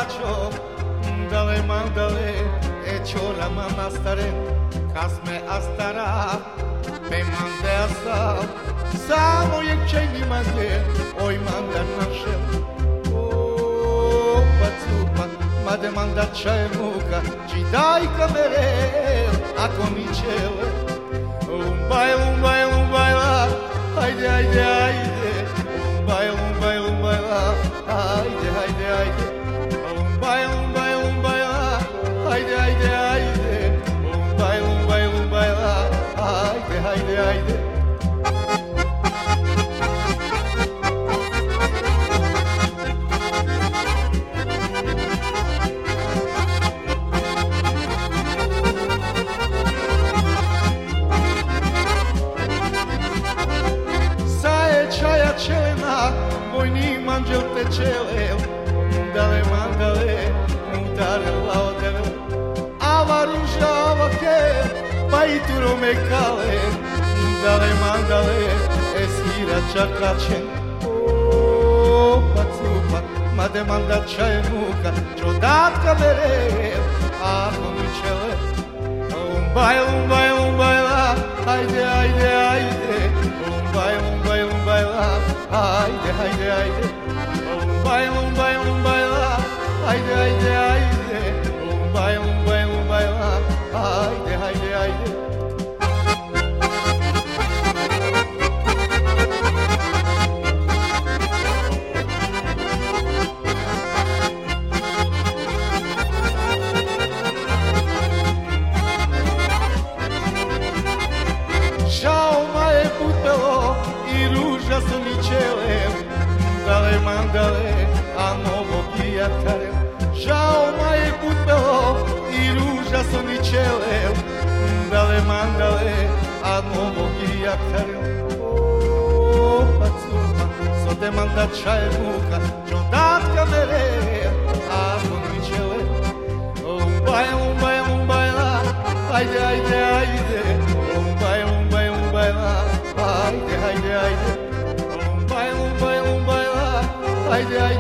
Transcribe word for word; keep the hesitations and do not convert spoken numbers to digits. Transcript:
bacio, dale mandale e ciora mama stare, kasme astara, pe mande asta, samo je čeni mande, oj manda naše. O pacupa, made manda čemuka, ci daj kamere, ako mi čele. Lumbaj, lumbaj, lumbaj la, ajde, ajde, ajde. Lumbaj, lumbaj, lumbaj la, ajde, ajde, ajde. Lumbaj, lumbaj, lumbaj la, ajde, ajde, ajde. Lumbaj, lumbaj, lumbaj la, ajde, ajde, ajde. Vojni manđel te čelel, dale mandale, mutare laodel, ava ruža ovake, pa i turo me kale, dale mandale, esira čakračen, o pacupa, made manda čaj muka, čodatka bere, ako mi čele, lumbaj, lumbaj, lumbaj la, ajde, ajde, ajde, lumbaj, lumbaj, lumbaj la, ajde, ajde, ajde, lumbaj, lumbaj, lumbaj la, ajde, ajde, ajde, lumbaj, lumbaj, lumbaj la, ajde, ajde, ajde. Žao ma je putelo i ruža su mi čele, dale mandale, a novog prijatelja. Žao ma je putelo i ruža su mi čele, dale mandale, a novog prijatelja. O pacupa, so te manda čaj muka, čodatka mere, a su mi čele. Lumbaj, lumbaj, lumbaj la, ajde, ajde, ajde, lumbaj, lumbaj, lumbaj la, ajde, ajde, ajde. Lumbaj, lumbaj, lumbaj la, ajde, ajde.